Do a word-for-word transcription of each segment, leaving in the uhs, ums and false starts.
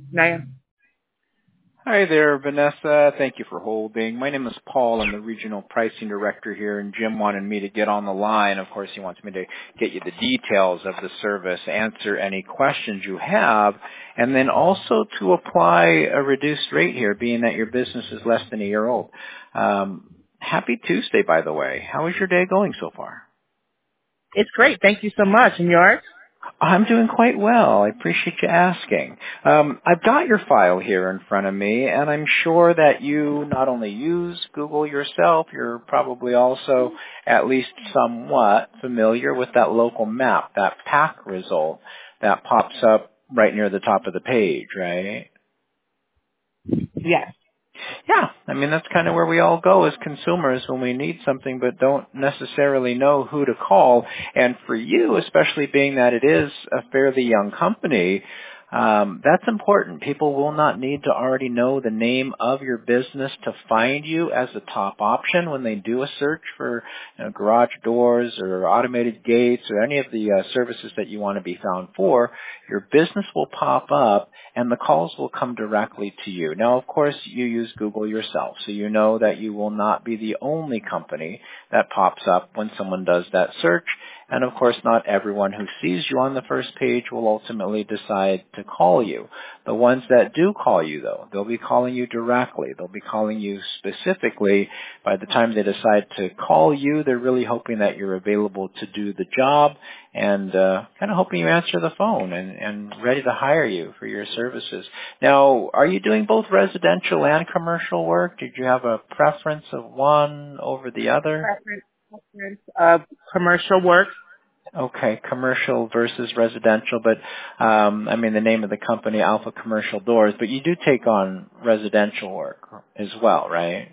Naya. Hi there, Vanessa. Thank you for holding. My name is Paul. I'm the Regional Pricing Director here, and Jim wanted me to get on the line. Of course, he wants me to get you the details of the service, answer any questions you have, and then also to apply a reduced rate here, being that your business is less than a year old. Um, happy Tuesday, by the way. How is your day going so far? It's great. Thank you so much. And yours? I'm doing quite well. I appreciate you asking. Um, I've got your file here in front of me, and I'm sure that you not only use Google yourself, you're probably also at least somewhat familiar with that local map, that pack result that pops up right near the top of the page, right? Yes. Yeah, I mean, that's kind of where we all go as consumers when we need something but don't necessarily know who to call. And for you, especially being that it is a fairly young company, um, that's important. People will not need to already know the name of your business to find you as a top option when they do a search for you know, garage doors or automated gates or any of the uh, services that you want to be found for. Your business will pop up and the calls will come directly to you. Now, of course, you use Google yourself, so you know that you will not be the only company that pops up when someone does that search. And of course, not everyone who sees you on the first page will ultimately decide to call you. The ones that do call you, though, they'll be calling you directly. They'll be calling you specifically. By the time they decide to call you, they're really hoping that you're available to do the job and uh, kind of hoping you answer the phone and, and ready to hire you for your services. Now, are you doing both residential and commercial work? Did you have a preference of one over the other? Preference, preference of commercial work. Okay, commercial versus residential, but um, I mean the name of the company, Alpha Commercial Doors, but you do take on residential work as well, right?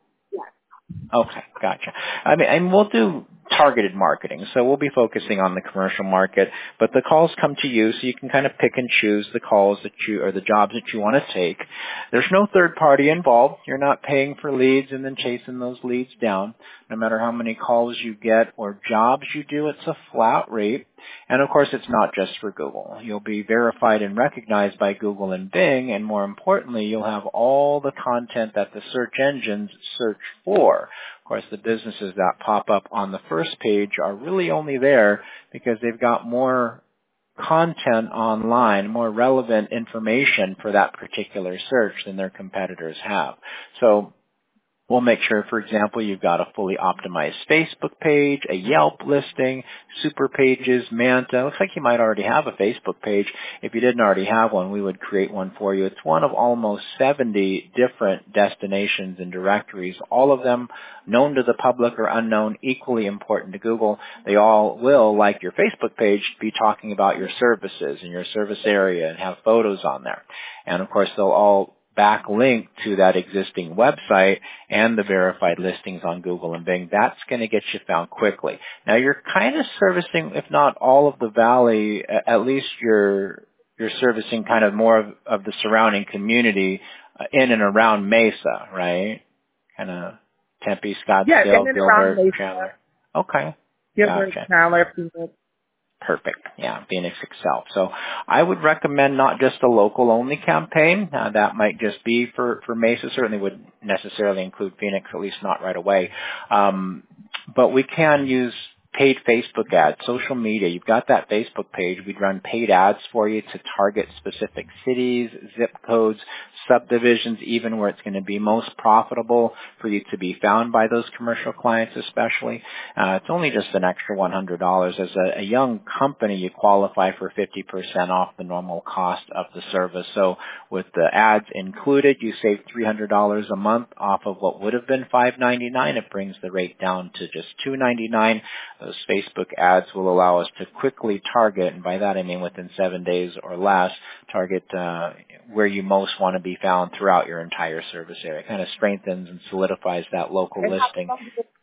Okay, gotcha. I mean, and we'll do targeted marketing, so we'll be focusing on the commercial market, but the calls come to you, so you can kind of pick and choose the calls that you, or the jobs that you want to take. There's no third party involved. You're not paying for leads and then chasing those leads down. No matter how many calls you get or jobs you do, it's a flat rate. And of course, it's not just for Google. You'll be verified and recognized by Google and Bing, and more importantly, you'll have all the content that the search engines search for. Of course, the businesses that pop up on the first page are really only there because they've got more content online, more relevant information for that particular search than their competitors have. So we'll make sure, for example, you've got a fully optimized Facebook page, a Yelp listing, Super Pages, Manta. Looks like you might already have a Facebook page. If you didn't already have one, we would create one for you. It's one of almost seventy different destinations and directories, all of them known to the public or unknown, equally important to Google. They all will, like your Facebook page, be talking about your services and your service area and have photos on there. And of course, they'll all backlink to that existing website and the verified listings on Google and Bing. That's going to get you found quickly. Now, you're kind of servicing, if not all of the valley, at least you're you're servicing kind of more of, of the surrounding community uh, in and around Mesa, right? Kind of Tempe, Yeah, Scottsdale, and then around Gilbert, Mesa, Chandler. Okay, Gilbert, gotcha. Chandler, Phoenix. Perfect. Yeah, Phoenix itself. So I would recommend not just a local only campaign. Uh, that might just be for, for Mesa. Certainly wouldn't necessarily include Phoenix, at least not right away. Um, but we can use paid Facebook ads, social media. You've got that Facebook page. We'd run paid ads for you to target specific cities, zip codes, subdivisions, even where it's going to be most profitable for you to be found by those commercial clients especially. Uh, it's only just an extra one hundred dollars. As a, a young company, you qualify for fifty percent off the normal cost of the service. So with the ads included, you save three hundred dollars a month off of what would have been five ninety-nine. It brings the rate down to just two ninety-nine. Those Facebook ads will allow us to quickly target, and by that I mean within seven days or less, target uh, where you most want to be found throughout your entire service area. It kind of strengthens and solidifies that local And how listing. long does it,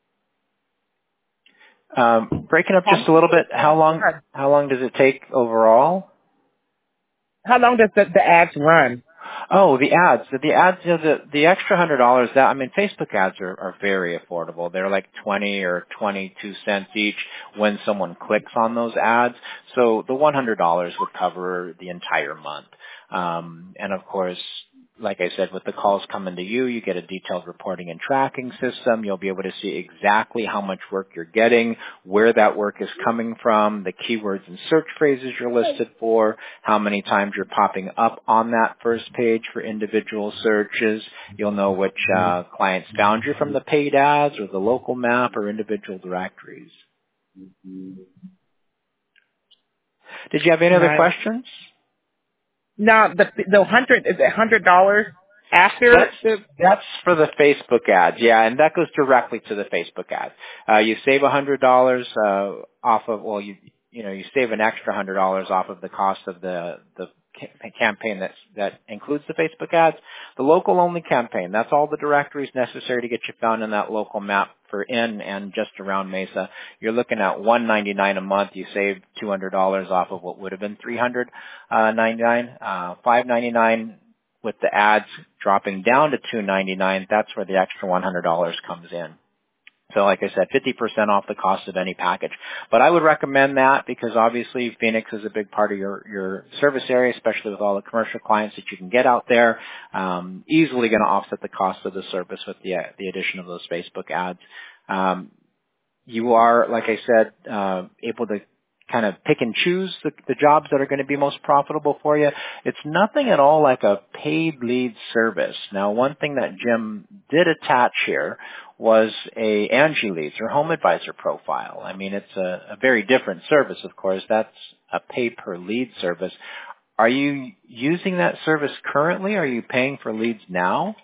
Um, breaking up how just long a little does bit, the how ads long run? how long does it take overall? How long does the, the ads run? Oh, the ads. The ads, you know, the, the extra hundred dollars that, I mean, Facebook ads are, are very affordable. They're like twenty or twenty-two cents each when someone clicks on those ads. So the one hundred dollars would cover the entire month. Um, and of course, like I said, with the calls coming to you, you get a detailed reporting and tracking system. You'll be able to see exactly how much work you're getting, where that work is coming from, the keywords and search phrases you're listed for, how many times you're popping up on that first page for individual searches. You'll know which uh, clients found you from the paid ads or the local map or individual directories. Did you have any other Right. questions? Now, the the hundred is it hundred dollars after That's, the? that's for the Facebook ads, yeah, and that goes directly to the Facebook ad. Uh, you save a hundred dollars uh, off of, well, you you know, you save an extra hundred dollars off of the cost of the the ca- campaign that's that includes the Facebook ads. The local only campaign, that's all the directories necessary to get you found in that local map for in and just around Mesa. You're looking at one ninety-nine a month. You save two hundred dollars off of what would have been three hundred ninety-nine, uh, five ninety-nine. With the ads dropping down to two ninety-nine, that's where the extra one hundred dollars comes in. So like I said, fifty percent off the cost of any package. But I would recommend that because obviously Phoenix is a big part of your, your service area, especially with all the commercial clients that you can get out there. Um, easily going to offset the cost of the service with the, the addition of those Facebook ads. Um, you are, like I said, uh, able to kind of pick and choose the, the jobs that are going to be most profitable for you. It's nothing at all like a paid lead service. Now, one thing that Jim did attach here was a Angie Leads or Home Advisor profile. I mean, it's a, a very different service, of course. That's a pay per lead service. Are you using that service currently? Are you paying for leads now?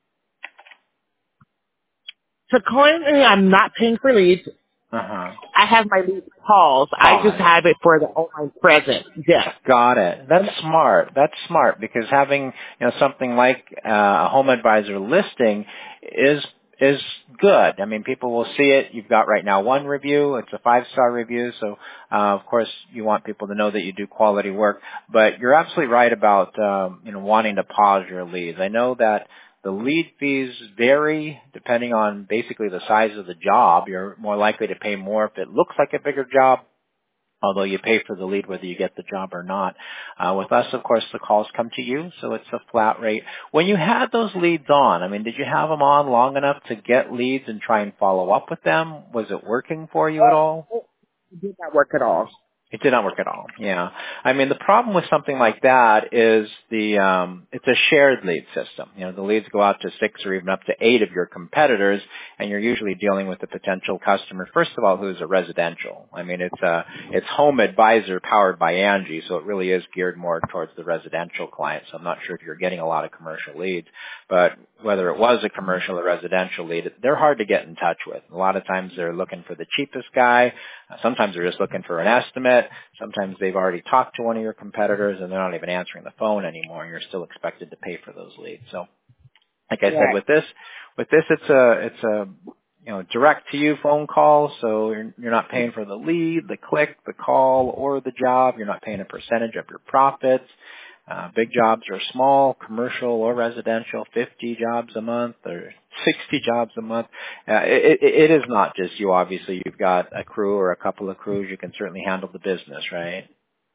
So currently, I'm not paying for leads. Uh-huh. I have my lead calls. I just have it for the online presence. Yes. Got it. That's smart. That's smart because having, you know, something like uh, a Home Advisor listing is is good. I mean, people will see it. You've got right now one review. It's a five-star review. So, uh, of course, you want people to know that you do quality work. But you're absolutely right about, um, you know, wanting to pause your leads. I know that the lead fees vary depending on basically the size of the job. You're more likely to pay more if it looks like a bigger job, although you pay for the lead whether you get the job or not. Uh, with us, of course, the calls come to you, so it's a flat rate. When you had those leads on, I mean, did you have them on long enough to get leads and try and follow up with them? Was it working for you at all? It did not work at all. It did not work at all. Yeah. I mean, the problem with something like that is the, um, it's a shared lead system. You know, the leads go out to six or even up to eight of your competitors, and you're usually dealing with a potential customer, first of all, who's a residential. I mean, it's a, it's Home Advisor powered by Angie, so it really is geared more towards the residential clients. So I'm not sure if you're getting a lot of commercial leads, but whether it was a commercial or residential lead, they're hard to get in touch with. A lot of times they're looking for the cheapest guy. Sometimes they're just looking for an estimate. Sometimes they've already talked to one of your competitors and they're not even answering the phone anymore, and you're still expected to pay for those leads. So, like I said, Right. with this, with this, it's a, it's a, you know, direct to you phone call. So you're, you're not paying for the lead, the click, the call, or the job. You're not paying a percentage of your profits. Uh, big jobs or small, commercial or residential, fifty jobs a month or sixty jobs a month. Uh, it, it, it is not just you, obviously. You've got a crew or a couple of crews. You can certainly handle the business, right?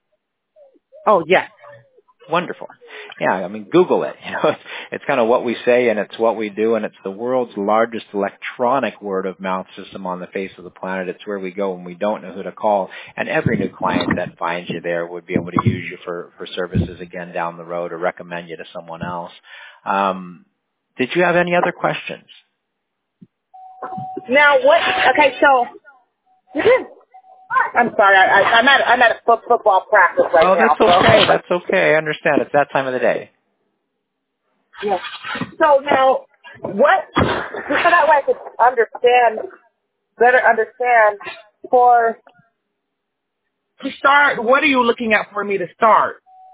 Oh, yes. Wonderful. Yeah, I mean, Google it. You know, it's, it's kind of what we say and it's what we do, and it's the world's largest electronic word of mouth system on the face of the planet. It's where we go when we don't know who to call, and every new client that finds you there would be able to use you for, for services again down the road or recommend you to someone else. Um, did you have any other questions? Now, what? Okay, so I'm sorry. I, I, I'm at I'm at a foot, football practice right Oh, now. that's so- okay. That's okay. I understand. It's that time of the day. Yeah. So now, what? So that way I could understand better. Understand for to start. What are you looking at for me to start?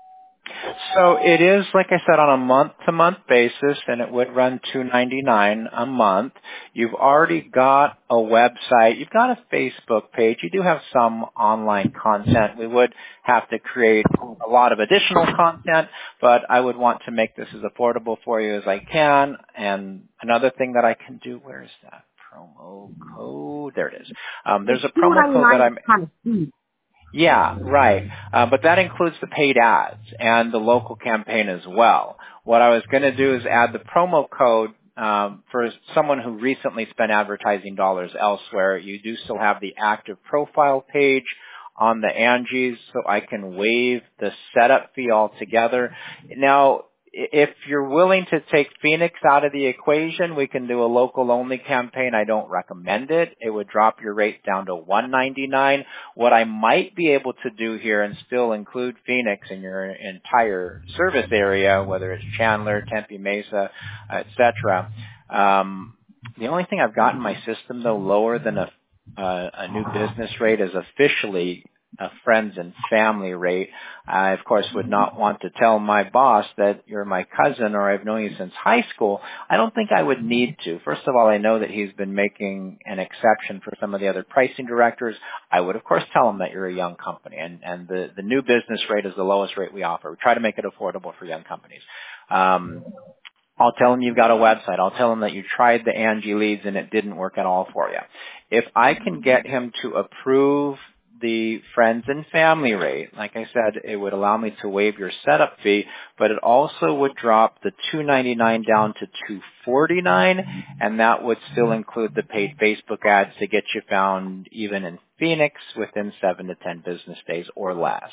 So it is, like I said, on a month-to-month basis, and it would run two ninety-nine a month. You've already got a website. You've got a Facebook page. You do have some online content. We would have to create a lot of additional content, but I would want to make this as affordable for you as I can. And another thing that I can do, where is that promo code? There it is. Um, there's a promo code that I'm... kind of steep. Yeah, right. Uh, but that includes the paid ads and the local campaign as well. What I was going to do is add the promo code um, for someone who recently spent advertising dollars elsewhere. You do still have the active profile page on the Angie's, so I can waive the setup fee altogether. Now, if you're willing to take Phoenix out of the equation, we can do a local only campaign. I don't recommend it. It would drop your rate down to one ninety-nine. What I might be able to do here and still include Phoenix in your entire service area, whether it's Chandler, Tempe Mesa, et cetera. Um, the only thing I've got in my system, though, lower than a, uh, a new business rate is officially a friends and family rate. I, of course, would not want to tell my boss that you're my cousin or I've known you since high school. I don't think I would need to. First of all, I know that he's been making an exception for some of the other pricing directors. I would, of course, tell him that you're a young company, and, and the, the new business rate is the lowest rate we offer. We try to make it affordable for young companies. Um, I'll tell him you've got a website. I'll tell him that you tried the Angie Leads and it didn't work at all for you. If I can get him to approve the friends and family rate, like I said, it would allow me to waive your setup fee, but it also would drop the two ninety-nine down to two forty-nine, and that would still include the paid Facebook ads to get you found even in Phoenix within seven to ten business days or less.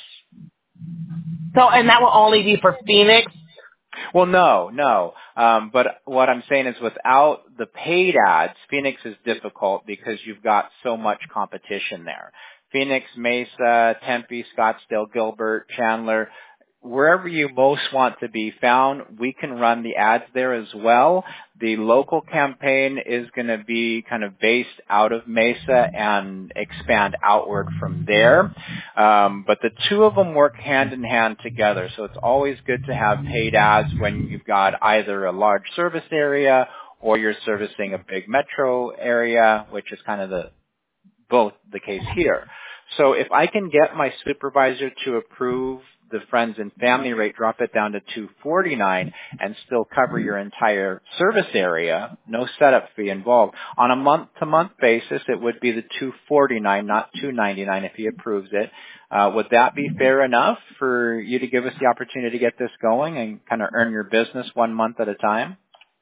So, and that will only be for Phoenix? Well, no, no. Um, but what I'm saying is without the paid ads, Phoenix is difficult because you've got so much competition there. Phoenix, Mesa, Tempe, Scottsdale, Gilbert, Chandler, wherever you most want to be found, we can run the ads there as well. The local campaign is going to be kind of based out of Mesa and expand outward from there. Um, but the two of them work hand in hand together. So it's always good to have paid ads when you've got either a large service area or you're servicing a big metro area, which is kind of the both the case here. So if I can get my supervisor to approve the friends and family rate, drop it down to two forty-nine and still cover your entire service area, no setup fee involved. On a month-to-month basis, it would be the two forty-nine, not two ninety-nine if he approves it. Uh, would that be fair enough for you to give us the opportunity to get this going and kind of earn your business one month at a time?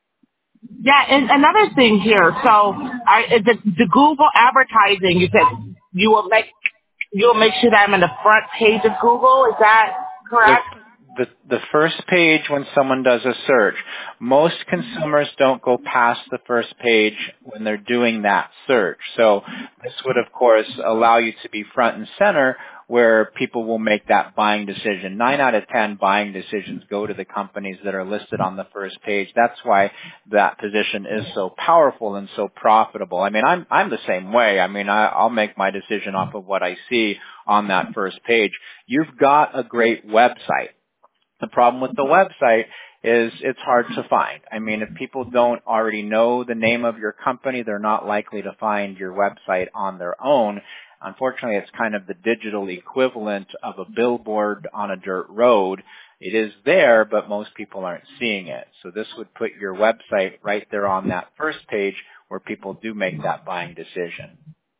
Yeah, and another thing here. So, I, the, the Google advertising, you said you will make you will make sure that I'm in the front page of Google. Is that correct? The, the, the first page when someone does a search, most consumers don't go past the first page when they're doing that search. So this would, of course, allow you to be front and center where people will make that buying decision. Nine out of ten buying decisions go to the companies that are listed on the first page. That's why that position is so powerful and so profitable. I mean, I'm I'm the same way. I mean, I, I'll make my decision off of what I see on that first page. You've got a great website. The problem with the website is it's hard to find. I mean, if people don't already know the name of your company, they're not likely to find your website on their own. Unfortunately, it's kind of the digital equivalent of a billboard on a dirt road. It is there, but most people aren't seeing it. So this would put your website right there on that first page where people do make that buying decision.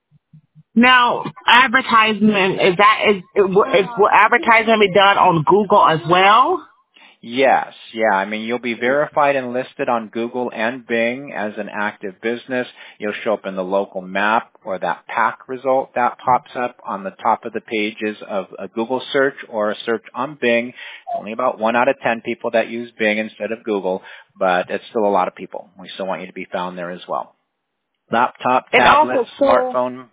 Now, advertisement, is that, is, is, will advertisement be done on Google as well? Yes, yeah. I mean, you'll be verified and listed on Google and Bing as an active business. You'll show up in the local map or that pack result that pops up on the top of the pages of a Google search or a search on Bing. It's only about one out of ten people that use Bing instead of Google, but it's still a lot of people. We still want you to be found there as well. Laptop, tablet, also, smartphone.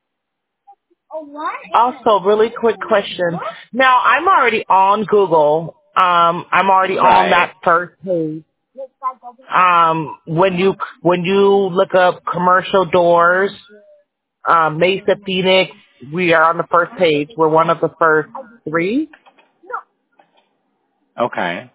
Also, really quick question. Now, I'm already on Google. Um, I'm already Right. on that first page. Um, when you when you look up commercial doors, um, Mesa, Phoenix, we are on the first page. We're one of the first three. Okay.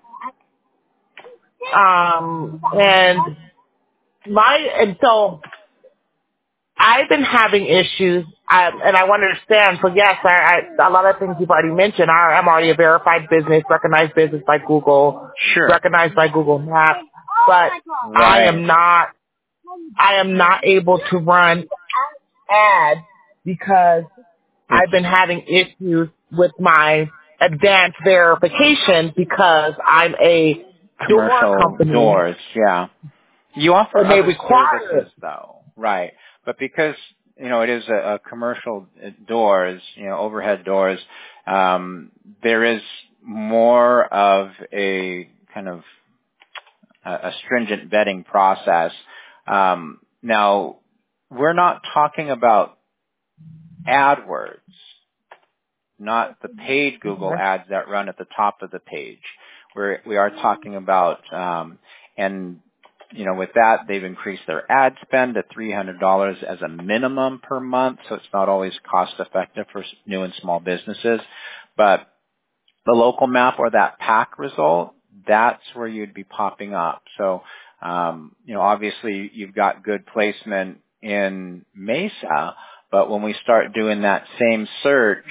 Um, and my, and so I've been having issues, I, and I want to understand, so yes, I, I, a lot of things you've already mentioned, I, I'm already a verified business, recognized business by Google, Sure. recognized by Google Maps, but Right. I am not, I am not able to run ads because It's I've been having issues with my advanced verification because I'm a door commercial company doors, yeah. You offer and they other require services it. though, right? But because you know it is a, a commercial uh, doors, you know, overhead doors, um, there is more of a kind of a, a stringent vetting process. Um, now, we're not talking about AdWords, not the paid Google ads that run at the top of the page. We're, we are talking about, um, and you know, with that, they've increased their ad spend to three hundred dollars as a minimum per month, so it's not always cost effective for new and small businesses. But the local map or that pack result, that's where you'd be popping up. So, um, you know, obviously you've got good placement in Mesa, but when we start doing that same search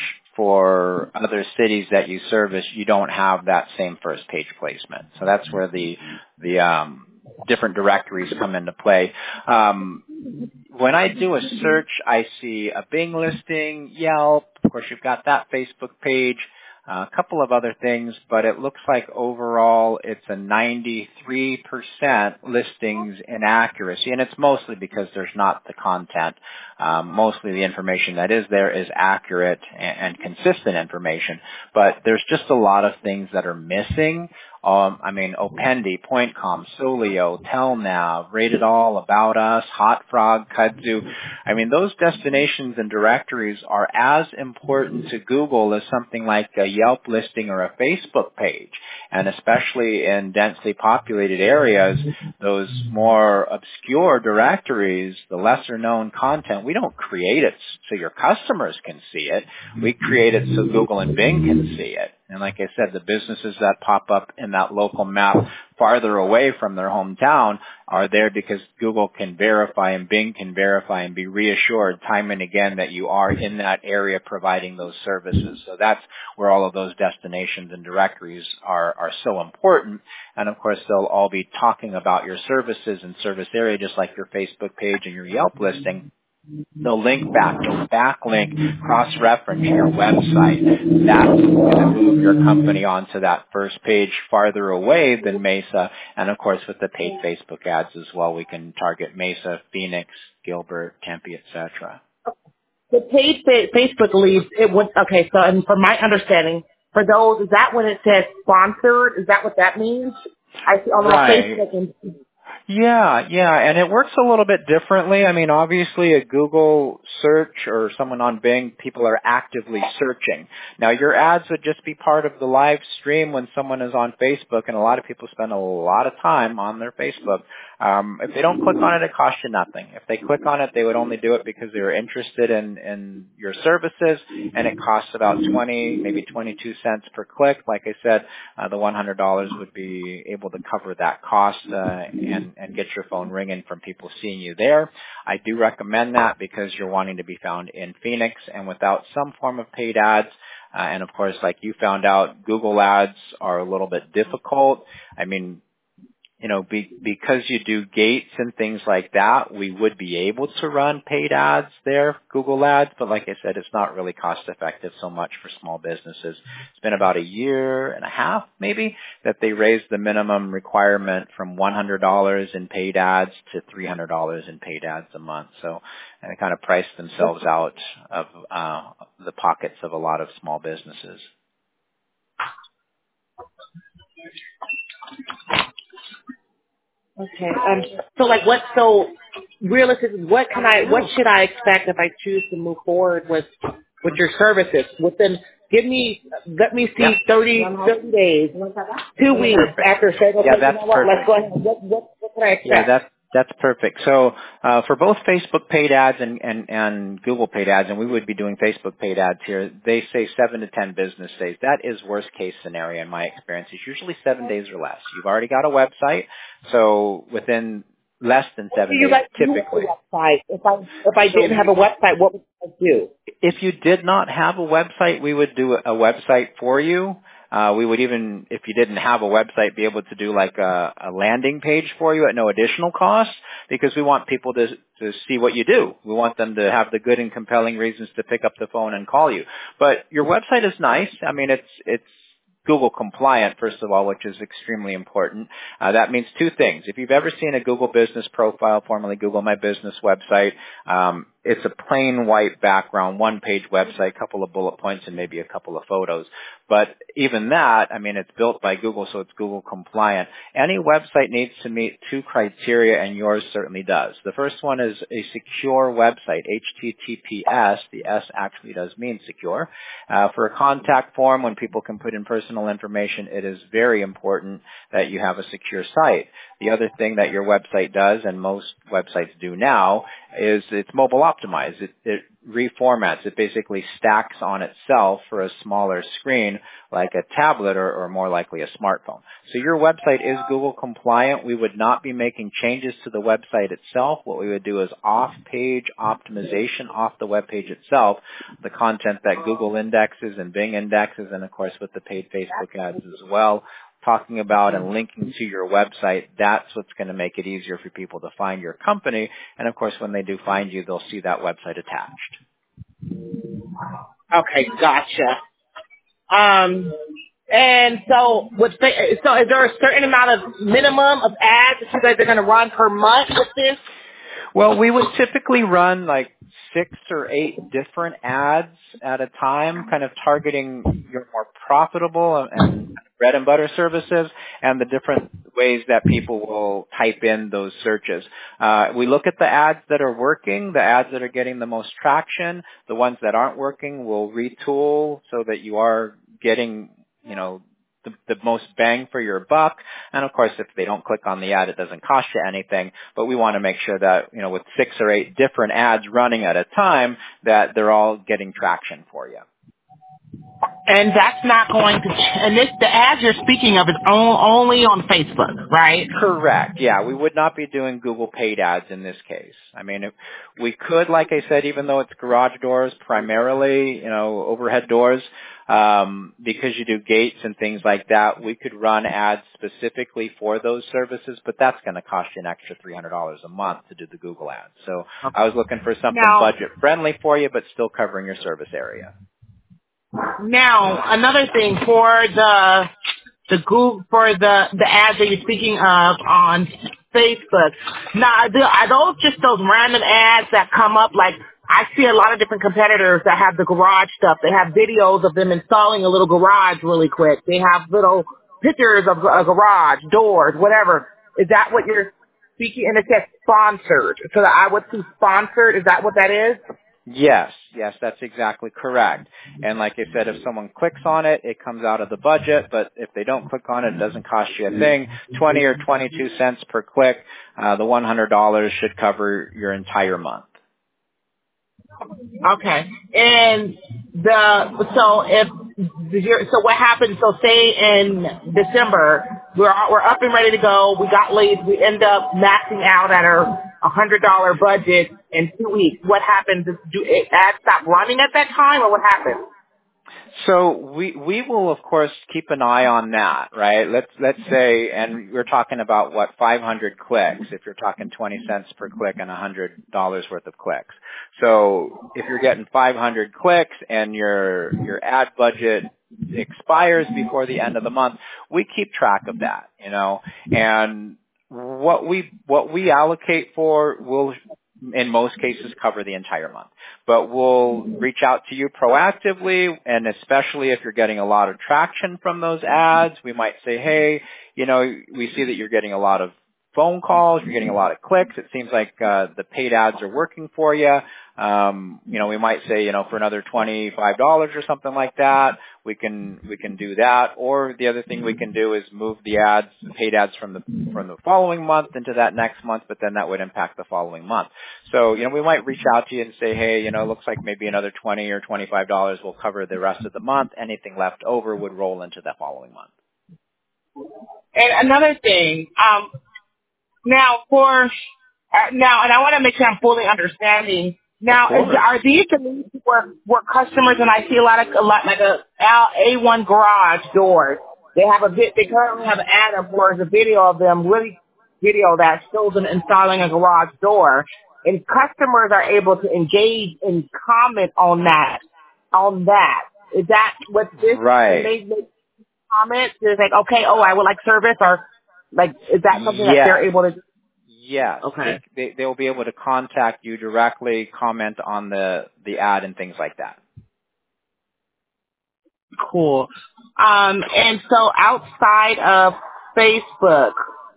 for other cities that you service, you don't have that same first page placement. So that's where the, the, um, different directories come into play. Um, when I do a search, I see a Bing listing, Yelp, of course you've got that Facebook page, Uh, a couple of other things, but it looks like overall it's a ninety-three percent listings inaccuracy, and it's mostly because there's not the content. Um, mostly the information that is there is accurate and, and consistent information, but there's just a lot of things that are missing. Um, I mean, Opendi, PointCom, Solio, Telnav, Rate It All, About Us, Hot Frog, Kudzu. I mean, those destinations and directories are as important to Google as something like a Yelp listing or a Facebook page. And especially in densely populated areas, those more obscure directories, the lesser known content, we don't create it so your customers can see it. We create it so Google and Bing can see it. And like I said, the businesses that pop up in that local map farther away from their hometown are there because Google can verify and Bing can verify and be reassured time and again that you are in that area providing those services. So that's where all of those destinations and directories are, are so important. And of course, they'll all be talking about your services and service area, just like your Facebook page and your Yelp listing. They'll link back, they'll backlink, cross-reference your website. That's going to move your company onto that first page farther away than Mesa. And of course, with the paid Facebook ads as well, we can target Mesa, Phoenix, Gilbert, Tempe, et cetera. The paid fa- Facebook leads, it would, okay, so and from my understanding, for those, is that when it says sponsored? Is that what that means? I see on my Right. Facebook and Yeah, yeah, and it works a little bit differently. I mean, obviously a Google search or someone on Bing, people are actively searching. Now, your ads would just be part of the live stream when someone is on Facebook, and a lot of people spend a lot of time on their Facebook. Um, if they don't click on it, it costs you nothing. If they click on it, they would only do it because they were interested in, in your services, and it costs about twenty, maybe twenty-two cents per click. Like I said, uh, the one hundred dollars would be able to cover that cost uh, and, and get your phone ringing from people seeing you there. I do recommend that because you're wanting to be found in Phoenix, and without some form of paid ads, uh, and of course, like you found out, Google ads are a little bit difficult. I mean, you know, be, because you do gates and things like that, we would be able to run paid ads there, Google ads, but like I said, it's not really cost effective so much for small businesses. It's been about a year and a half, maybe, that they raised the minimum requirement from one hundred dollars in paid ads to three hundred dollars in paid ads a month. So, and they kind of priced themselves out of uh, the pockets of a lot of small businesses. okay. Um, so like what, so realistically, what can I, what should I expect if I choose to move forward with, with your services? Within, give me, let me see Yep. thirty, thirty days, two weeks Perfect. after saying, okay, Yeah, you that's know what, let's perfect. go ahead. What, what, what can I Yeah, expect? that's That's perfect. So uh, for both Facebook paid ads and, and, and Google paid ads, and we would be doing Facebook paid ads here, they say seven to ten business days. That is worst case scenario in my experience. It's usually seven days or less. You've already got a website, so within less than seven you days, guys do typically. a website? If I if I didn't have a website, what would I do? If you did not have a website, we would do a website for you. Uh, we would even, if you didn't have a website, be able to do like a, a landing page for you at no additional cost, because we want people to to see what you do. We want them to have the good and compelling reasons to pick up the phone and call you. But your website is nice. I mean, it's it's Google compliant, first of all, which is extremely important. Uh, that means two things. If you've ever seen a Google Business Profile, formerly Google My Business website, um, it's a plain white background, one-page website, couple of bullet points, and maybe a couple of photos. But even that, I mean, it's built by Google, so it's Google compliant. Any website needs to meet two criteria, and yours certainly does. The first one is a secure website, H T T P S. The S actually does mean secure. Uh, for a contact form, when people can put in personal information, it is very important that you have a secure site. The other thing that your website does, and most websites do now, is it's mobile optimized. It, it reformats. It basically stacks on itself for a smaller screen like a tablet or, or more likely a smartphone. So your website is Google compliant. We would not be making changes to the website itself. What we would do is off-page optimization off the web page itself, the content that Google indexes and Bing indexes, and of course with the paid Facebook ads as well, talking about and linking to your website. That's what's going to make it easier for people to find your company. And of course, when they do find you, they'll see that website attached. Okay, gotcha. Um, and so, with so is there a certain amount of minimum of ads that you guys are going to run per month with this? Well, we would typically run like six or eight different ads at a time, kind of targeting your more profitable and bread and butter services and the different ways that people will type in those searches. Uh, we look at the ads that are working, the ads that are getting the most traction. The ones that aren't working, we'll retool so that you are getting, you know, The, the most bang for your buck. And of course, if they don't click on the ad, it doesn't cost you anything. But we want to make sure that, you know, with six or eight different ads running at a time, that they're all getting traction for you. And that's not going to, and this, the ads you're speaking of is on, only on Facebook, right? Correct. Yeah, we would not be doing Google paid ads in this case. I mean, if we could, like I said, even though it's garage doors primarily, you know, overhead doors, um, because you do gates and things like that, we could run ads specifically for those services, but that's going to cost you an extra three hundred dollars a month to do the Google ads. So I was looking for something Now, budget friendly for you, but still covering your service area. now another thing for the the Google for the the ads that you're speaking of on Facebook. Now, are, there, are those just those random ads that come up? Like, I see a lot of different competitors that have the garage stuff. They have videos of them installing a little garage really quick. They have little pictures of a garage, doors, whatever. Is that what you're speaking? And it says sponsored. So that I would see sponsored. Is that what that is? Yes, yes, that's exactly correct. And like I said, if someone clicks on it, it comes out of the budget, but if they don't click on it, it doesn't cost you a thing. twenty or twenty-two cents per click. Uh, the one hundred dollars should cover your entire month. Okay. And the so if you're, so what happens? So say in December we're we're up and ready to go. We got leads. We end up maxing out at our a hundred dollar budget in two weeks. What happens? Do ads stop running at that time, or what happens? So we we will of course keep an eye on that, right? Let's let's say, and we're talking about what five hundred clicks. If you're talking twenty cents per click and a hundred dollars worth of clicks, so if you're getting five hundred clicks and your your ad budget expires before the end of the month, we keep track of that, you know, and what we what we allocate for will in most cases cover the entire month. But we'll reach out to you proactively, and especially if you're getting a lot of traction from those ads, we might say, hey, you know, we see that you're getting a lot of phone calls, you're getting a lot of clicks. It seems like uh, the paid ads are working for you. Um, you know, we might say, you know, for another twenty-five dollars or something like that, we we can we can do that. Or the other thing we can do is move the ads, paid ads from the from the following month into that next month, but then that would impact the following month. So, you know, we might reach out to you and say, hey, you know, it looks like maybe another twenty or twenty-five dollars will cover the rest of the month. Anything left over would roll into the following month. And another thing, um, now for uh, now, and I want to make sure I'm fully understanding. Now, is, are these the needs where where customers, and I see a lot of a lot like a A one garage doors. They have a bit. They currently have an ad of where there's a video of them, really video that shows them installing a garage door, and customers are able to engage and comment on that. On that, is that what this? Right. They make comments. It's like, okay, oh, I would like service, or like, is that something yes. that they're able to do? Yes. Okay. They, they, they'll be able to contact you directly, comment on the, the ad and things like that. Cool. Um, and so outside of Facebook,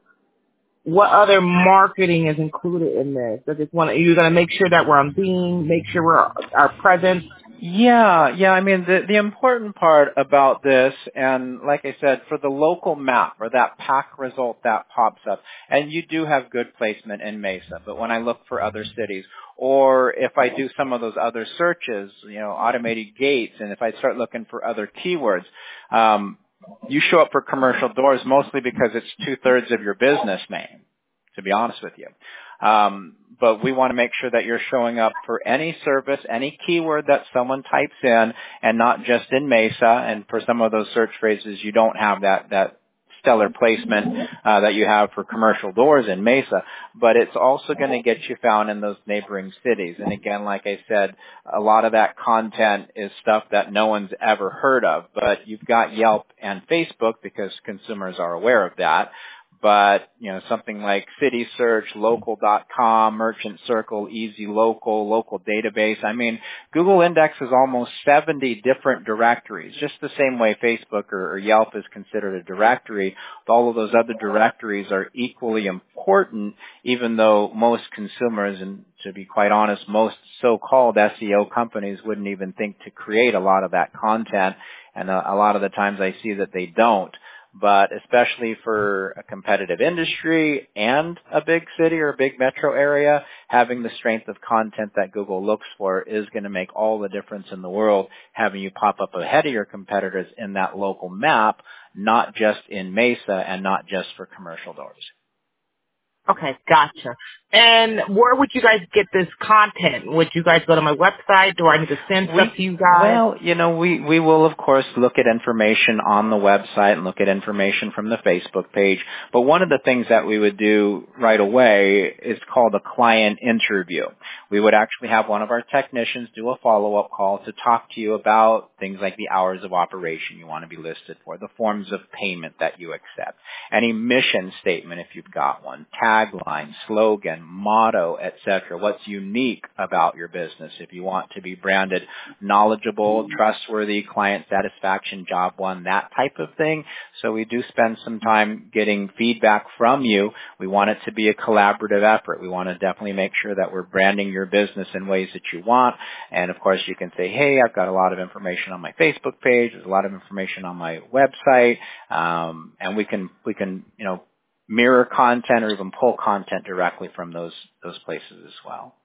what other marketing is included in this? I just want to, you're going to make sure that we're on Bing, make sure we're our presence. Yeah, yeah. I mean, the the important part about this, and like I said, for the local map or that pack result that pops up, and you do have good placement in Mesa, but when I look for other cities, or if I do some of those other searches, you know, automated gates, and if I start looking for other keywords, um, you show up for commercial doors mostly because it's two thirds of your business name, to be honest with you. Um, but we want to make sure that you're showing up for any service, any keyword that someone types in, and not just in Mesa. And for some of those search phrases, you don't have that, that stellar placement uh, that you have for commercial doors in Mesa. But it's also going to get you found in those neighboring cities. And again, like I said, a lot of that content is stuff that no one's ever heard of. But you've got Yelp and Facebook because consumers are aware of that. But, you know, something like City Search, Local dot com, Merchant Circle, Easy Local, Local Database. I mean, Google indexes almost seventy different directories, just the same way Facebook or, or Yelp is considered a directory. All of those other directories are equally important, even though most consumers, and to be quite honest, most so-called S E O companies wouldn't even think to create a lot of that content. And a, a lot of the times I see that they don't. But especially for a competitive industry and a big city or a big metro area, having the strength of content that Google looks for is going to make all the difference in the world, having you pop up ahead of your competitors in that local map, not just in Mesa and not just for commercial doors. Okay, gotcha. And where would you guys get this content? Would you guys go to my website? Do I need to send we, stuff to you guys? Well, you know, we, we will, of course, look at information on the website and look at information from the Facebook page. But one of the things that we would do right away is called a client interview. We would actually have one of our technicians do a follow-up call to talk to you about things like the hours of operation you want to be listed for, the forms of payment that you accept, any mission statement if you've got one, tagline, slogan, motto, et cetera. What's unique about your business if you want to be branded knowledgeable, trustworthy, client satisfaction, job one, that type of thing. So we do spend some time getting feedback from you. We want it to be a collaborative effort. We want to definitely make sure that we're branding your business in ways that you want. And of course you can say, hey, I've got a lot of information on my Facebook page. There's a lot of information on my website. Um, and we can, we can, you know, mirror content or even pull content directly from those those places as well.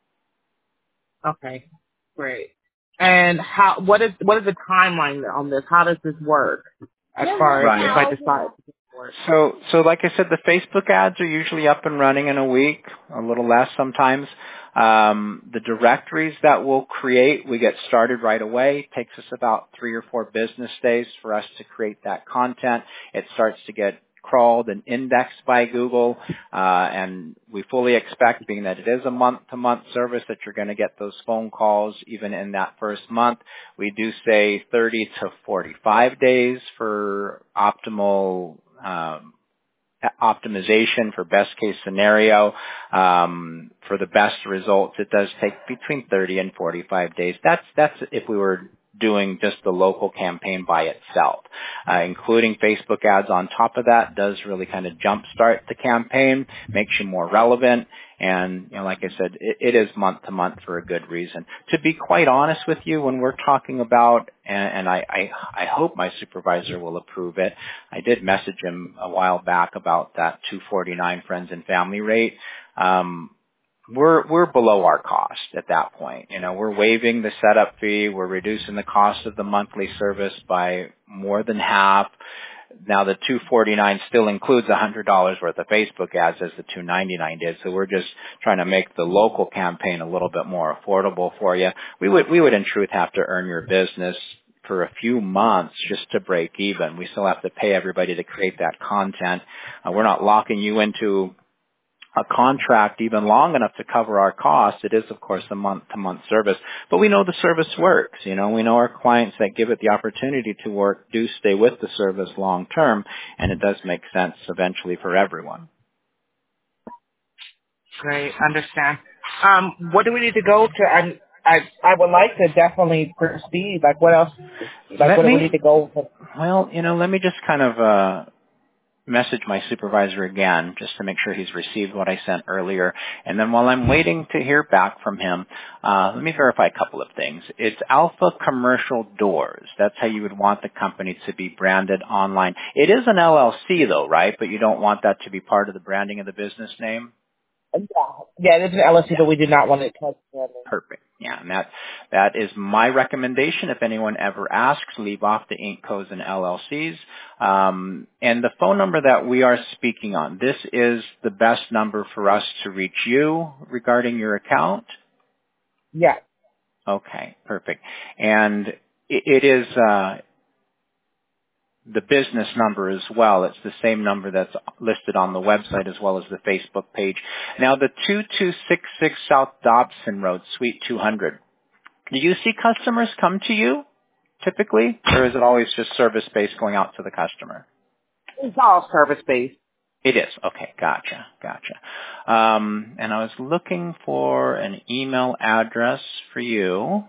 Okay, great. And how? What is what is the timeline on this? How does this work? As far Right. as if I decide to work. So so like I said, the Facebook ads are usually up and running in a week, a little less sometimes. Um, the directories that we'll create, we get started right away. It takes us about three or four business days for us to create that content. It starts to get crawled and indexed by Google, uh, and we fully expect, being that it is a month-to-month service, that you're going to get those phone calls even in that first month. We do say thirty to forty-five days for optimal um, optimization, for best case scenario. Um, for the best results, it does take between thirty and forty-five days. That's that's if we were doing just the local campaign by itself. Uh, including Facebook ads on top of that does really kind of jumpstart the campaign, makes you more relevant, and, you know, like I said, it, it is month to month for a good reason. To be quite honest with you, when we're talking about, and, and I, I, I hope my supervisor will approve it, I did message him a while back about that two forty-nine friends and family rate. Um, We're we're below our cost at that point. You know, we're waiving the setup fee. We're reducing the cost of the monthly service by more than half. Now the two forty-nine still includes one hundred dollars worth of Facebook ads as the two ninety-nine did. So we're just trying to make the local campaign a little bit more affordable for you. We would we would in truth have to earn your business for a few months just to break even. We still have to pay everybody to create that content. Uh, we're not locking you into a contract even long enough to cover our costs. It is, of course, a month-to-month service, but we know the service works. You know, we know our clients that give it the opportunity to work do stay with the service long term, and it does make sense eventually for everyone. Great, understand. Um, what do we need to go to? I I I would like to definitely proceed. Like, what else? Like, Let what do me, we need to go for? Well, you know, let me just kind of uh message my supervisor again just to make sure he's received what I sent earlier. And then while I'm waiting to hear back from him, uh, let me verify a couple of things. It's Alpha Commercial Doors. That's how you would want the company to be branded online. It is an L L C though, right? But you don't want that to be part of the branding of the business name? Yeah, yeah, it's an L L C, Yeah. but we did not want to touch that. Perfect. Yeah, and that that is my recommendation. If anyone ever asks, leave off the Inc Cos and L L Cs. Um, and the phone number that we are speaking on, this is the best number for us to reach you regarding your account? Yeah. Okay, perfect. And it, it is uh, the business number as well. It's the same number that's listed on the website as well as the Facebook page. Now, the two two six six South Dobson Road, Suite two hundred. Do you see customers come to you typically, or is it always just service-based going out to the customer? It's all service-based. It is. Okay, gotcha, gotcha. Um, and I was looking for an email address for you.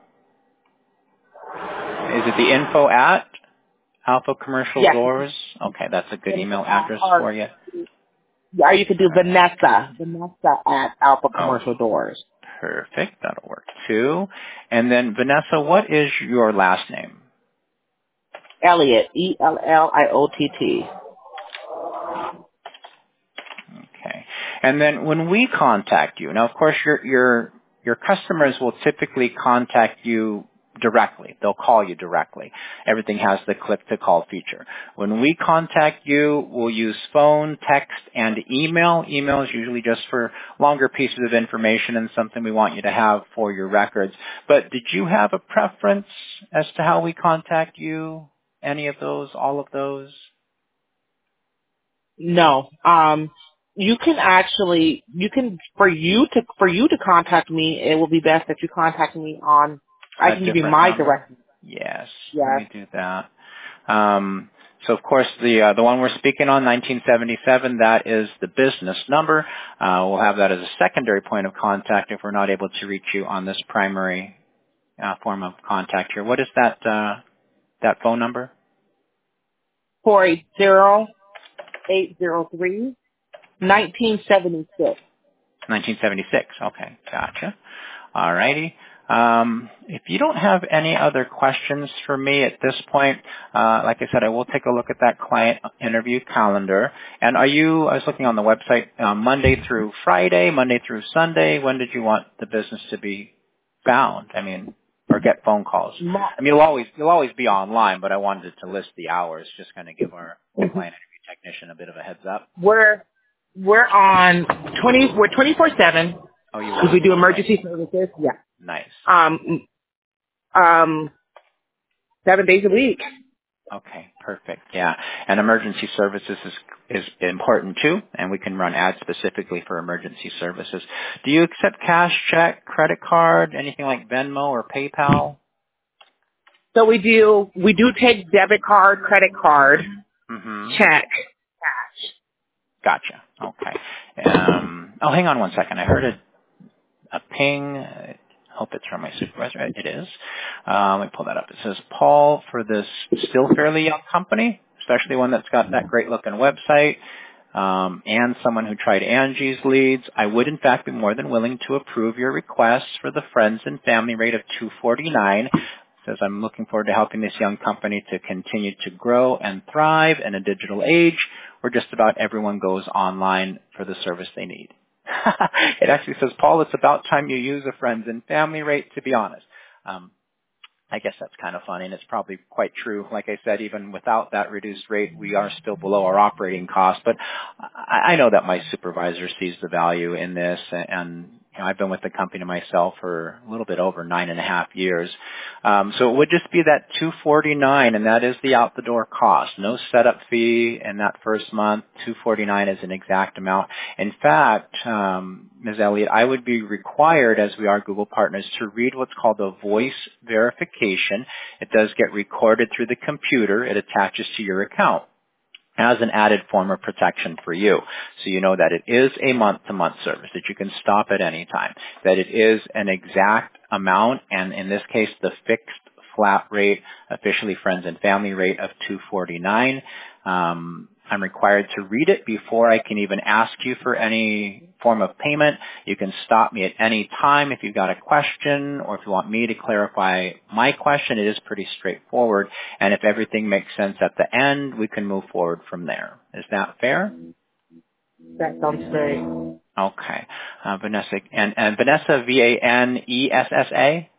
Is it the info at Alpha Commercial Yes. Doors? Okay, that's a good email address Or, for you. or you could do Vanessa. Vanessa at Alpha Oh, Commercial Doors. perfect. That'll work too. And then, Vanessa, what is your last name? Elliott. E L L I O T T. Okay. And then when we contact you, now of course your your your customers will typically contact you directly. They'll call you directly. Everything has the click to call feature. When we contact you, we'll use phone, text, and email. Email is usually just for longer pieces of information and something we want you to have for your records. But did you have a preference as to how we contact you? Any of those? All of those? No. Um, you can actually, you can, for you to, for you to contact me, it will be best that you contact me on, I A can give you different my number? direct. Yes. Yeah. Let me do that. Um, so of course the uh, the one we're speaking on, nineteen seventy-seven, that is the business number. Uh, we'll have that as a secondary point of contact if we're not able to reach you on this primary uh, form of contact here. What is that uh, that phone number? four eight zero, eight zero three, nineteen seventy-six. nineteen seventy-six. Okay, gotcha. All righty. Um, if you don't have any other questions for me at this point, uh, like I said, I will take a look at that client interview calendar. And are you, I was looking on the website, uh, Monday through Friday, Monday through Sunday. When did you want the business to be found? I mean, or get phone calls? Mo- I mean, you'll always, you'll always be online, but I wanted to list the hours, just kind of give our client interview technician a bit of a heads up. We're, we're on twenty, we're twenty-four seven. Oh, you Because are? we do Okay. emergency services. Yeah. Nice. Um, um, seven days a week. Okay, perfect. Yeah, and emergency services is is important too, and we can run ads specifically for emergency services. Do you accept cash, check, credit card, anything like Venmo or PayPal? So we do, we do take debit card, credit card, Mm-hmm. check, cash. Gotcha. Okay. Um, oh, hang on one second. I heard a, a ping. hope it's from my supervisor. It is. Um, let me pull that up. It says, Paul, for this still fairly young company, especially one that's got that great looking website, um, and someone who tried Angie's leads, I would in fact be more than willing to approve your request for the friends and family rate of two forty-nine. It says, I'm looking forward to helping this young company to continue to grow and thrive in a digital age where just about everyone goes online for the service they need. It actually says, Paul, it's about time you use a friends and family rate, to be honest. Um, I guess that's kind of funny, and it's probably quite true. Like I said, even without that reduced rate, we are still below our operating cost. But I, I know that my supervisor sees the value in this, and you know, I've been with the company myself for a little bit over nine and a half years. Um, so it would just be that two forty-nine, and that is the out-the-door cost. No setup fee in that first month. two forty-nine is an exact amount. In fact, um, Miz Elliott, I would be required, as we are Google partners, to read what's called a voice verification. It does get recorded through the computer. It attaches to your account as an added form of protection for you. So you know that it is a month-to-month service, that you can stop at any time, that it is an exact amount, and in this case, the fixed flat rate, officially friends and family rate of two forty-nine. Um, I'm required to read it before I can even ask you for any form of payment. You can stop me at any time if you've got a question or if you want me to clarify my question. It is pretty straightforward. And if everything makes sense at the end, we can move forward from there. Is that fair? That sounds great. Okay. Uh, Vanessa, and, and Vanessa, V A N E S S A?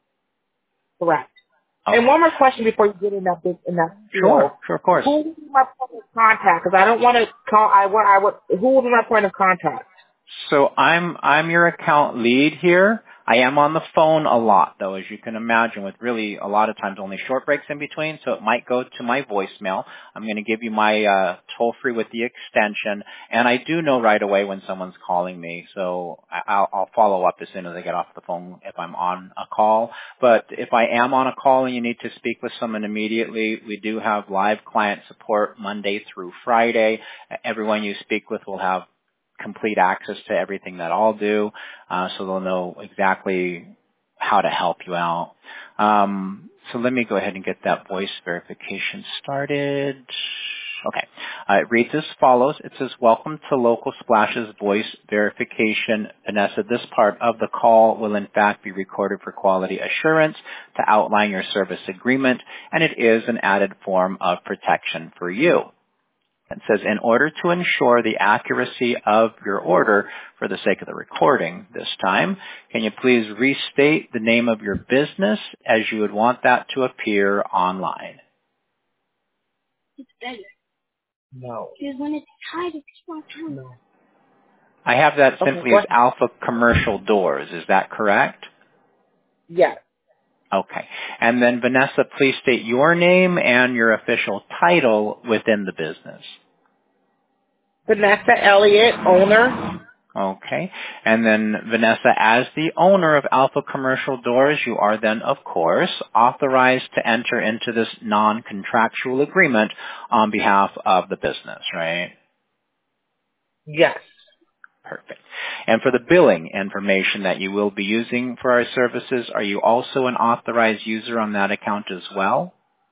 Correct. Okay. And one more question before you get in that big, in that field. Sure, sure, of course. Who would be my point of contact? Because I don't want to call. I would. I would. Who would be my point of contact? So I'm I'm your account lead here. I am on the phone a lot, though, as you can imagine, with really a lot of times only short breaks in between, so it might go to my voicemail. I'm going to give you my uh, toll-free with the extension, and I do know right away when someone's calling me, so I'll, I'll follow up as soon as I get off the phone if I'm on a call. But if I am on a call and you need to speak with someone immediately, we do have live client support Monday through Friday. Everyone you speak with will have complete access to everything that I'll do, uh, so they'll know exactly how to help you out. Um, so let me go ahead and get that voice verification started. Okay. Uh, it reads as follows. It says, welcome to Local Splash's voice verification. Vanessa, this part of the call will in fact be recorded for quality assurance to outline your service agreement, and it is an added form of protection for you. It says, in order to ensure the accuracy of your order for the sake of the recording this time, can you please restate the name of your business as you would want that to appear online? It's better. No. Because when it's tied, it's not true. No. I have that Okay, simply go as ahead. Alpha Commercial Doors. Is that correct? Yes. Okay. And then, Vanessa, please state your name and your official title within the business. Vanessa Elliott, owner. Okay. And then, Vanessa, as the owner of Alpha Commercial Doors, you are then, of course, authorized to enter into this non-contractual agreement on behalf of the business, right? Yes. Perfect. And for the billing information that you will be using for our services, are you also an authorized user on that account as well?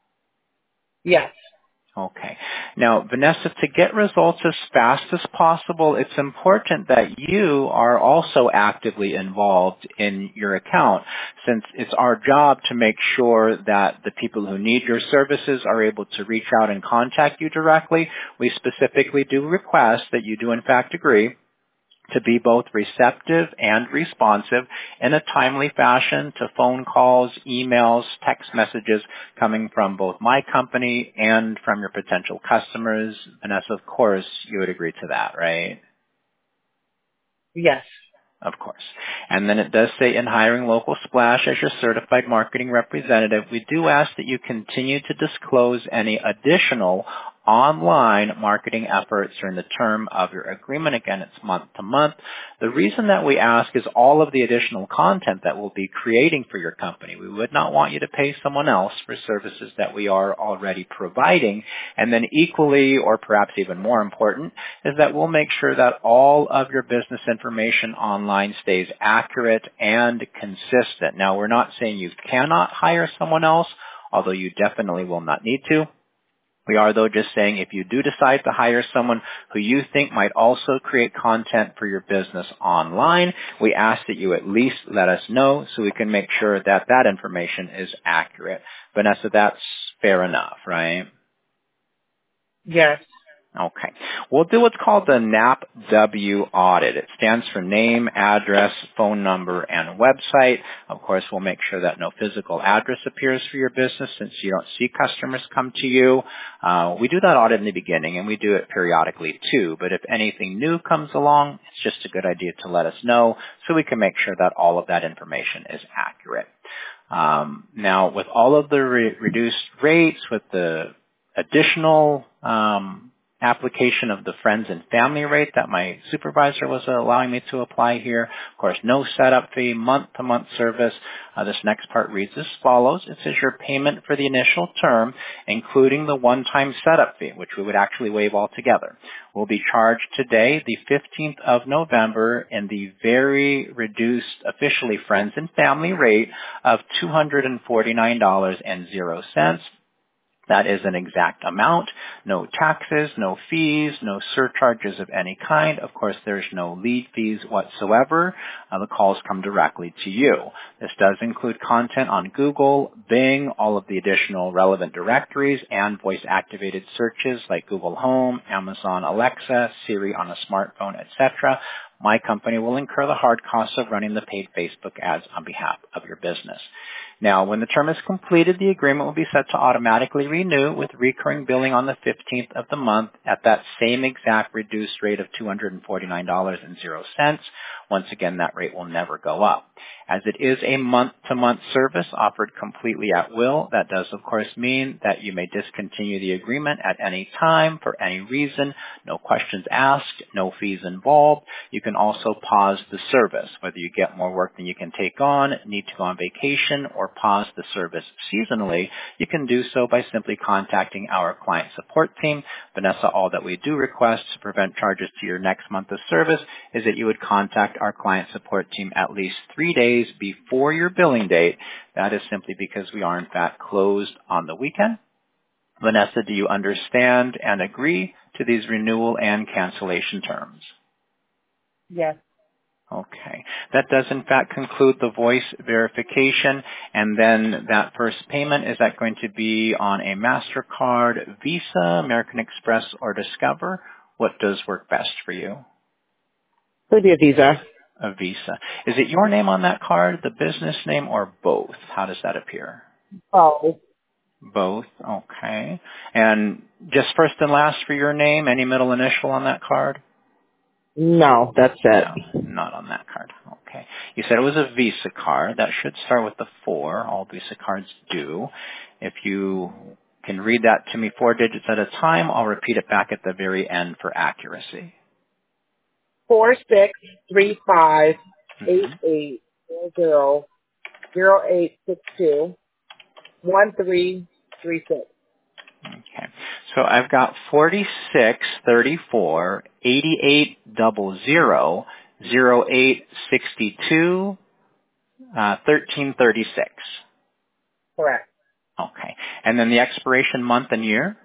Yes. Okay. Now, Vanessa, to get results as fast as possible, it's important that you are also actively involved in your account, since it's our job to make sure that the people who need your services are able to reach out and contact you directly. We specifically do request that you do in fact agree to be both receptive and responsive in a timely fashion to phone calls, emails, text messages coming from both my company and from your potential customers. Vanessa, of course, you would agree to that, right? Yes. Of course. And then it does say, in hiring Local Splash as your certified marketing representative, we do ask that you continue to disclose any additional online marketing efforts during the term of your agreement. Again, it's month to month. The reason that we ask is all of the additional content that we'll be creating for your company. We would not want you to pay someone else for services that we are already providing. And then equally, or perhaps even more important, is that we'll make sure that all of your business information online stays accurate and consistent. Now, we're not saying you cannot hire someone else, although you definitely will not need to. We are, though, just saying if you do decide to hire someone who you think might also create content for your business online, we ask that you at least let us know so we can make sure that that information is accurate. Vanessa, that's fair enough, right? Yes. Okay. We'll do what's called the N A P W audit. It stands for name, address, phone number, and website. Of course, we'll make sure that no physical address appears for your business since you don't see customers come to you. Uh, we do that audit in the beginning, and we do it periodically too. But if anything new comes along, it's just a good idea to let us know so we can make sure that all of that information is accurate. Um, now, with all of the re- reduced rates, with the additional um, application of the friends and family rate that my supervisor was allowing me to apply here. Of course, no setup fee, month-to-month service. Uh, this next part reads as follows. It says your payment for the initial term, including the one-time setup fee, which we would actually waive altogether, will be charged today, the fifteenth of November, in the very reduced, officially friends and family rate of two hundred forty-nine dollars and zero cents. That is an exact amount. No taxes, no fees, no surcharges of any kind. Of course, there's no lead fees whatsoever. Uh, the calls come directly to you. This does include content on Google, Bing, all of the additional relevant directories, and voice-activated searches like Google Home, Amazon Alexa, Siri on a smartphone, et cetera. My company will incur the hard costs of running the paid Facebook ads on behalf of your business. Now, when the term is completed, the agreement will be set to automatically renew with recurring billing on the fifteenth of the month at that same exact reduced rate of two hundred forty-nine dollars and zero cents. Once again, that rate will never go up. As it is a month-to-month service offered completely at will, that does, of course, mean that you may discontinue the agreement at any time for any reason. No questions asked, no fees involved. You can also pause the service, whether you get more work than you can take on, need to go on vacation, or pause the service seasonally. You can do so by simply contacting our client support team. Vanessa, all that we do request to prevent charges to your next month of service is that you would contact our client support team at least three days before your billing date. That is simply because we are in fact closed on the weekend. Vanessa, do you understand and agree to these renewal and cancellation terms? Yes. Okay. That does in fact conclude the voice verification, and then that first payment, is that going to be on a MasterCard, Visa, American Express, or Discover? What does work best for you? Could be a Visa. A Visa. Is it your name on that card, the business name, or both? How does that appear? Oh. Both. Okay. And just first and last for your name, any middle initial on that card? No, that's it. No, not on that card. Okay. You said it was a Visa card. That should start with the four. All Visa cards do. If you can read that to me four digits at a time, I'll repeat it back at the very end for accuracy. Four six three five Mm-hmm. eight eight zero zero zero eight six two one three three six. Okay. So I've got forty-six thirty-four eighty-eight zero zero zero eight sixty-two uh, thirteen thirty-six. Correct. Okay. And then the expiration month and year?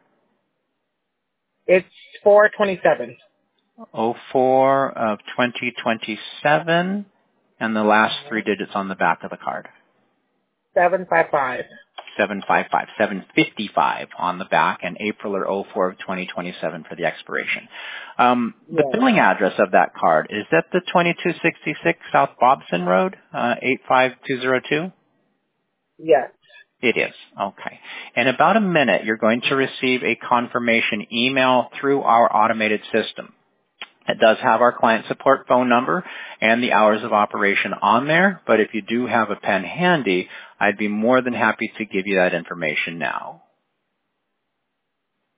It's four twenty seven. oh four of twenty twenty-seven, and the last three digits on the back of the card. Seven five five. seven five five, seven fifty-five on the back, and April or oh four of twenty twenty-seven for the expiration. Um, the Yes. billing address of that card, is that the twenty-two sixty-six South Bobson Road, uh, eight five two zero two? Yes. It is. Okay. In about a minute, you're going to receive a confirmation email through our automated system. It does have our client support phone number and the hours of operation on there, but if you do have a pen handy, I'd be more than happy to give you that information now.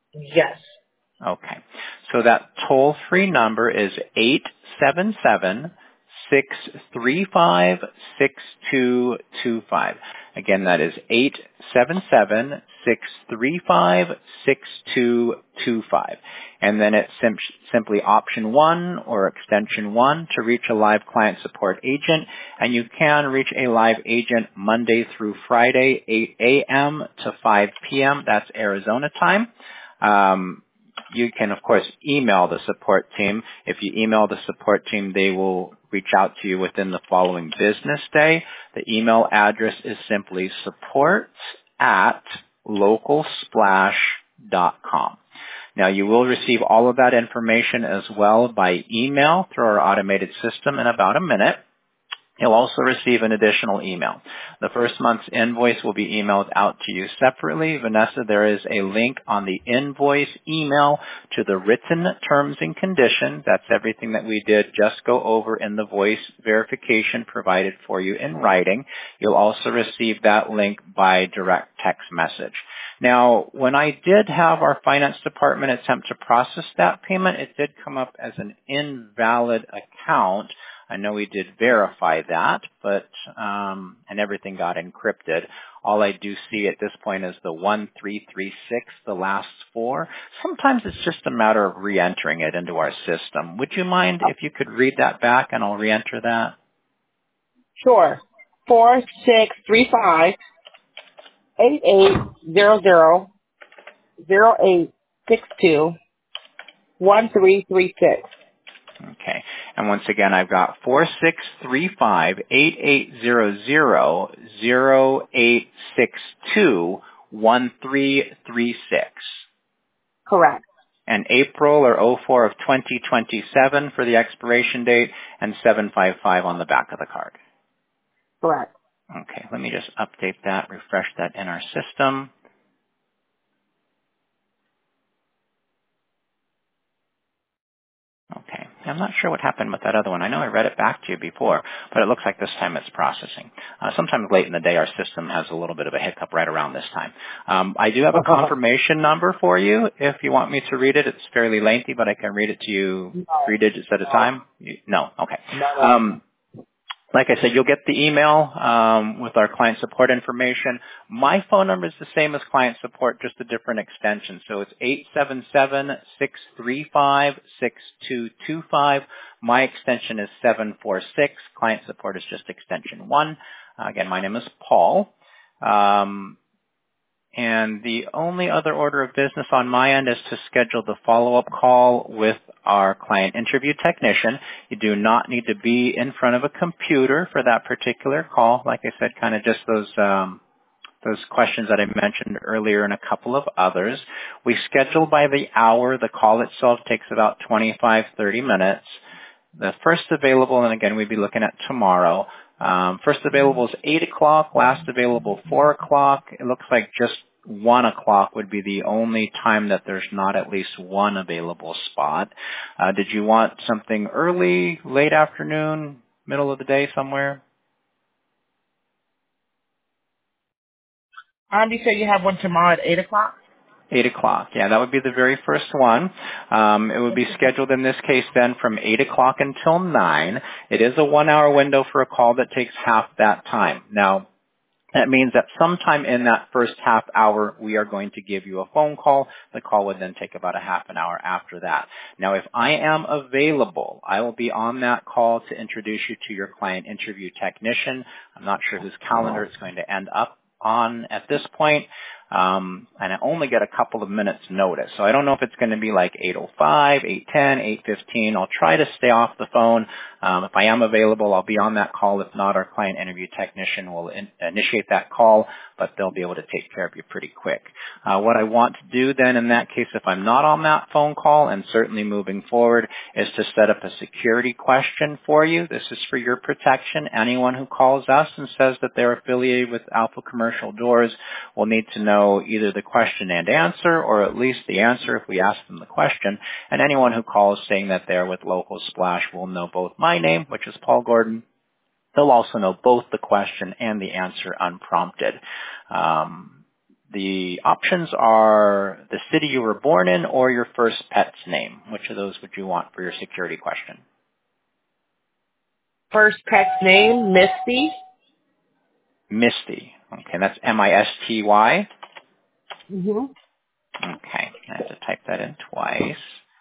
Yes. Okay. So that toll-free number is eight seven seven, six three five, six two two five. Again, that is eight seven seven, six three five, six two two five. And then it's sim- simply option one or extension one to reach a live client support agent. And you can reach a live agent Monday through Friday, eight a.m. to five p.m. That's Arizona time. Um, You can, of course, email the support team. If you email the support team, they will reach out to you within the following business day. The email address is simply support at local splash dot com. Now, you will receive all of that information as well by email through our automated system in about a minute. You'll also receive an additional email. The first month's invoice will be emailed out to you separately. Vanessa, there is a link on the invoice email to the written terms and conditions. That's everything that we did just go over in the voice verification provided for you in writing. You'll also receive that link by direct text message. Now, when I did have our finance department attempt to process that payment, it did come up as an invalid account. I know we did verify that, but um, and everything got encrypted. All I do see at this point is the one three three six, the last four. Sometimes it's just a matter of re-entering it into our system. Would you mind if you could read that back and I'll re-enter that? Sure. Four six three five eight eight zero zero zero eight six two one three three six. Okay. And once again, I've got four six three five eight eight zero zero zero eight six two one three three six. Correct. And April or oh four of twenty twenty-seven for the expiration date and seven five five on the back of the card. Correct. Okay. Let me just update that, refresh that in our system. Okay. I'm not sure what happened with that other one. I know I read it back to you before, but it looks like this time it's processing. Uh, sometimes late in the day, our system has a little bit of a hiccup right around this time. Um, I do have a confirmation number for you if you want me to read it. It's fairly lengthy, but I can read it to you No. three digits at a time. You, no? Okay. No, no. Um, Like I said, you'll get the email um, with our client support information. My phone number is the same as client support, just a different extension. So it's eight seven seven, six three five, six two two five. My extension is seven four six. Client support is just extension one. Uh, again, my name is Paul. Um, And the only other order of business on my end is to schedule the follow-up call with our client interview technician. You do not need to be in front of a computer for that particular call. Like I said, kind of just those um, those questions that I mentioned earlier and a couple of others. We schedule by the hour. The call itself takes about twenty-five, thirty minutes. The first available, and again, we'd be looking at tomorrow. Um, first available is eight o'clock, last available four o'clock. It looks like just one o'clock would be the only time that there's not at least one available spot. Uh, did you want something early, late afternoon, middle of the day somewhere? Um, you said you have one tomorrow at eight o'clock? Eight o'clock. Yeah, that would be the very first one. Um, it would be scheduled in this case then from eight o'clock until nine. It is a one-hour window for a call that takes half that time. Now, that means that sometime in that first half hour, we are going to give you a phone call. The call would then take about a half an hour after that. Now, if I am available, I will be on that call to introduce you to your client interview technician. I'm not sure whose calendar it's going to end up on at this point. Um, and I only get a couple of minutes notice. So I don't know if it's going to be like eight oh five, eight ten, eight fifteen. I'll try to stay off the phone. Um, if I am available, I'll be on that call. If not, our client interview technician will in, initiate that call, but they'll be able to take care of you pretty quick. Uh, what I want to do then in that case, if I'm not on that phone call, and certainly moving forward, is to set up a security question for you. This is for your protection. Anyone who calls us and says that they're affiliated with Alpha Commercial Doors will need to know either the question and answer, or at least the answer if we ask them the question. And anyone who calls saying that they're with Local Splash will know both my name, which is Paul Gordon. They'll also know both the question and the answer unprompted. Um, the options are the city you were born in or your first pet's name. Which of those would you want for your security question? First pet's name, Misty. Misty. Okay, that's M I S T Y. Mm-hmm. Okay, I have to type that in twice.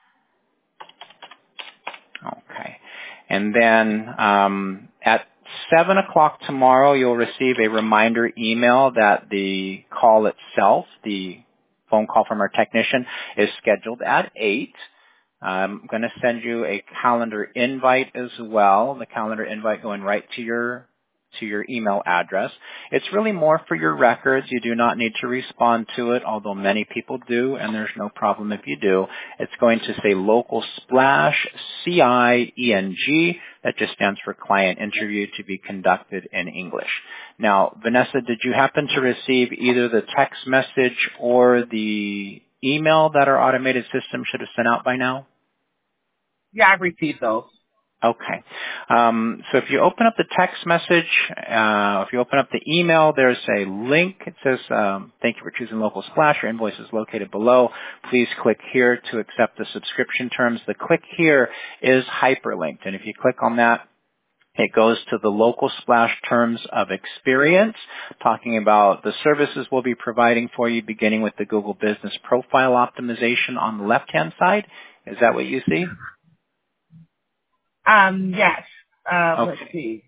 Okay. And then um, at seven o'clock tomorrow, you'll receive a reminder email that the call itself, the phone call from our technician, is scheduled at eight. I'm going to send you a calendar invite as well, the calendar invite going right to your to your email address. It's really more for your records. You do not need to respond to it, although many people do, and there's no problem if you do. It's going to say Local Splash, C I E N G. That just stands for Client Interview to be conducted in English. Now, Vanessa, did you happen to receive either the text message or the email that our automated system should have sent out by now? Yeah, I've received those. Okay. Um, so if you open up the text message, uh, if you open up the email, there's a link. It says, um, thank you for choosing Local Splash. Your invoice is located below. Please click here to accept the subscription terms. The click here is hyperlinked. And if you click on that, it goes to the Local Splash Terms of Experience, talking about the services we'll be providing for you, beginning with the Google Business Profile Optimization on the left-hand side. Is that what you see? Um, yes. Uh, Okay. let's see.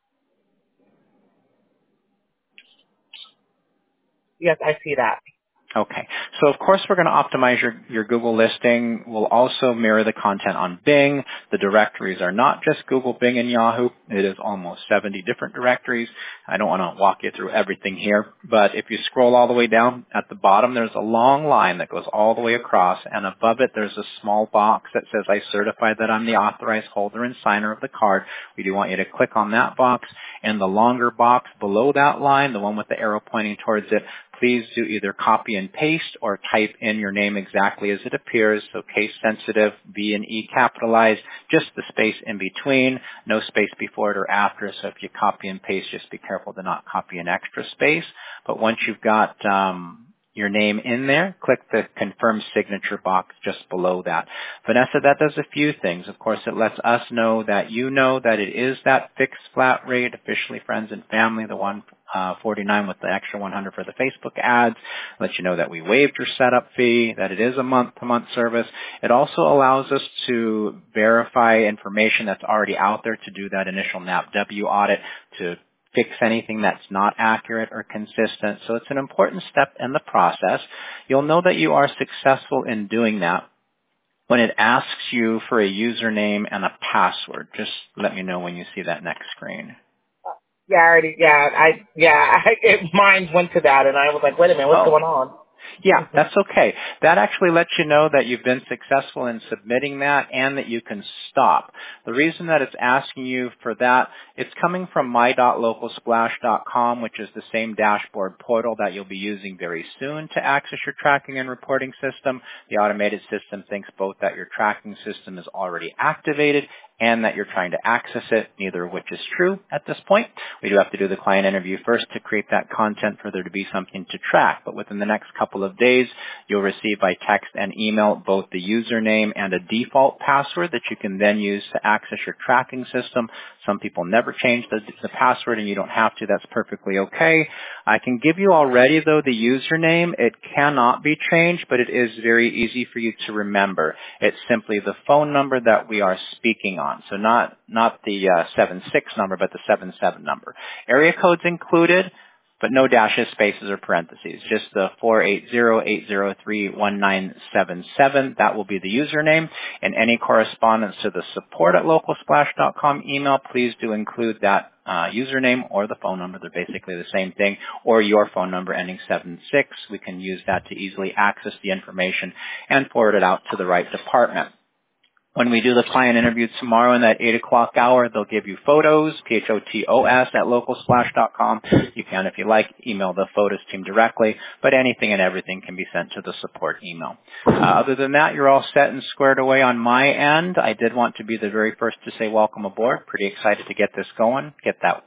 Yes, I see that. Okay. So of course we're going to optimize your, your Google listing. We'll also mirror the content on Bing. The directories are not just Google, Bing, and Yahoo. It is almost seventy different directories. I don't want to walk you through everything here, but if you scroll all the way down at the bottom, there's a long line that goes all the way across, and above it there's a small box that says, I certify that I'm the authorized holder and signer of the card. We do want you to click on that box, and the longer box below that line, the one with the arrow pointing towards it, please do either copy and paste or type in your name exactly as it appears. So case sensitive, B and E capitalized, just the space in between, no space before it or after. So if you copy and paste, just be careful to not copy an extra space. But once you've got um, your name in there, click the confirm signature box just below that. Vanessa, that does a few things. Of course, it lets us know that you know that it is that fixed flat rate, officially friends and family, the one uh, forty-nine with the extra one hundred for the Facebook ads. Let you know that we waived your setup fee, that it is a month-to-month service. It also allows us to verify information that's already out there to do that initial N A P W audit, to fix anything that's not accurate or consistent. So it's an important step in the process. You'll know that you are successful in doing that when it asks you for a username and a password. Just let me know when you see that next screen. Yeah, I already, yeah, I, yeah, I, it, mine went to that, and I was like, wait a minute, what's Oh. going on? Yeah, that's okay. That actually lets you know that you've been successful in submitting that and that you can stop. The reason that it's asking you for that, it's coming from my dot local splash dot com, which is the same dashboard portal that you'll be using very soon to access your tracking and reporting system. The automated system thinks both that your tracking system is already activated and that you're trying to access it, neither of which is true at this point. We do have to do the client interview first to create that content for there to be something to track. But within the next couple of days, you'll receive by text and email both the username and a default password that you can then use to access your tracking system. Some people never change the, the password, and you don't have to. That's perfectly okay. I can give you already, though, the username. It cannot be changed, but it is very easy for you to remember. It's simply the phone number that we are speaking on. So not not the uh, seven six number, but the seven seven number. Area code's included, but no dashes, spaces, or parentheses. Just the four eight zero, eight zero three, one nine seven seven. That will be the username. And any correspondence to the support at local splash dot com email, please do include that uh, username or the phone number. They're basically the same thing. Or your phone number ending seven six. We can use that to easily access the information and forward it out to the right department. When we do the client interview tomorrow in that eight o'clock hour, they'll give you photos, P H O T O S, at local splash dot com. You can, if you like, email the photos team directly, but anything and everything can be sent to the support email. Uh, other than that, you're all set and squared away on my end. I did want to be the very first to say welcome aboard. Pretty excited to get this going, get that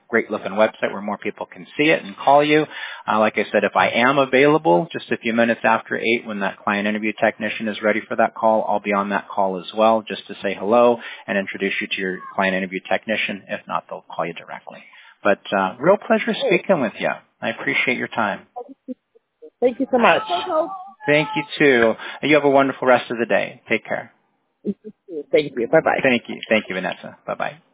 great looking website where more people can see it and call you. Uh, like I said, if I am available just a few minutes after eight when that client interview technician is ready for that call, I'll be on that call as well just to say hello and introduce you to your client interview technician. If not, they'll call you directly. But uh, real pleasure speaking with you. I appreciate your time. Thank you so much. Thank you, too. You have a wonderful rest of the day. Take care. Thank you. Bye-bye. Thank you. Thank you, Vanessa. Bye-bye.